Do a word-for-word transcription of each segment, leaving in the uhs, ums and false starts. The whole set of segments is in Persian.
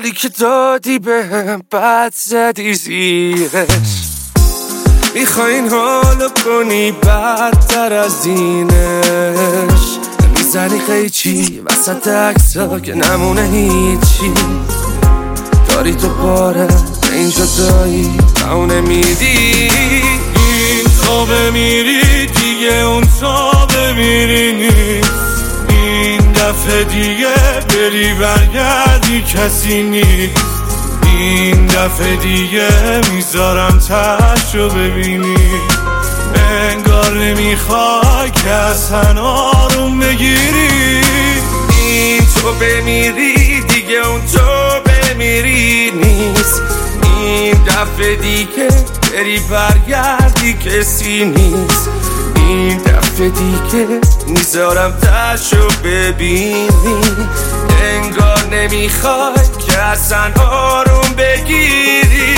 حالی که دادی بهم بد زدی زیرش. میخواین حالو کنی بدتر از دینش. میزنی قیچی وسط عکسا که نمونه هیچی. داری تو باره به این جدایی تو نمیدی. این تا بمیری دیگه اون تا بمیری نیست. این دفعه دیگه بری برگردی کسی نیست. این دفعه دیگه میذارم تشو ببینی. انگار نمیخوای که اصلا آروم بگیری. این تو بمیری دیگه اون تو بمیری نیست. این دفعه دیگه بری برگردی کسی نیست. این دفعه دیگه میذارم تشو ببینی. انگار نمیخوای که اصلا آروم بگیری.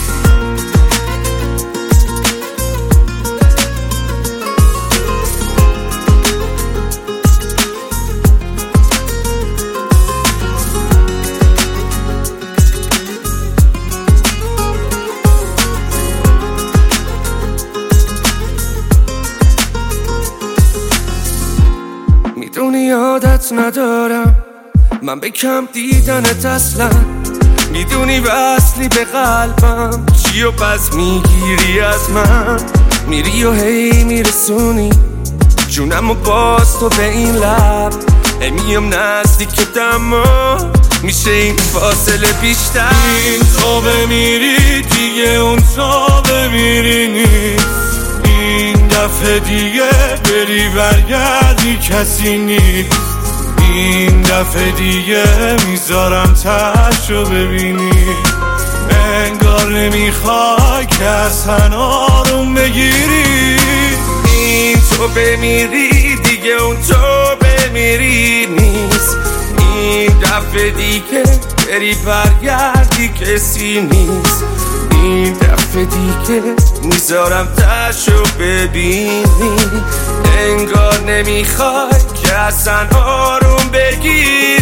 میدونی عادت ندارم من به کم دیدنت اصلا. میدونی وصلی به قلبم چی و پس میگیری از من. میری و هی میرسونی جونم و باز تو به این لب. امیم نزدیک دما میشه این فاصله بیشتر. این تا بمیری دیگه اون تا بمیری نیست. این دفعه دیگه بری برگردی کسی نیست. این دفعه دیگه میذارم تشو ببینی. انگار نمیخوای که اصلا آروم بگیری. این تو بمیری دیگه اون تو بمیری نیست. این دفعه دیگه بری برگردی کسی نیست. این دفعه دیگه میذارم تشو ببینی. انگار نمیخوای که اصلا آروم بگیری.